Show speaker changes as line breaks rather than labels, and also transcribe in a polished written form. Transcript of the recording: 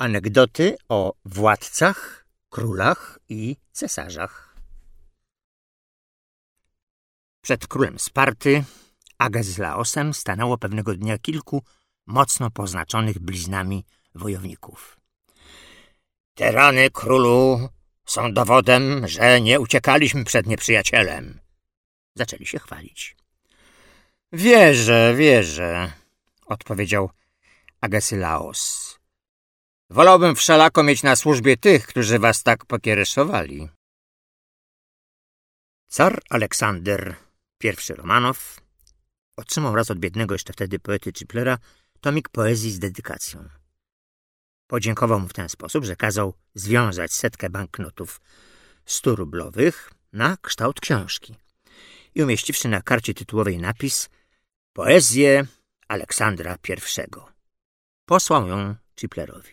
Anegdoty o władcach, królach i cesarzach. Przed królem Sparty, Agesilaosem, stanęło pewnego dnia kilku mocno poznaczonych bliznami wojowników. Te rany, królu, są dowodem, że nie uciekaliśmy przed nieprzyjacielem. Zaczęli się chwalić. Wierzę, odpowiedział Agesilaos. Wolałbym wszelako mieć na służbie tych, którzy was tak pokiereszowali. Car Aleksander I Romanow otrzymał raz od biednego jeszcze wtedy poety Chiplera tomik poezji z dedykacją. Podziękował mu w ten sposób, że kazał związać 100 banknotów 100-rublowych na kształt książki i umieściwszy na karcie tytułowej napis Poezję Aleksandra I, posłał ją Chiplerowi.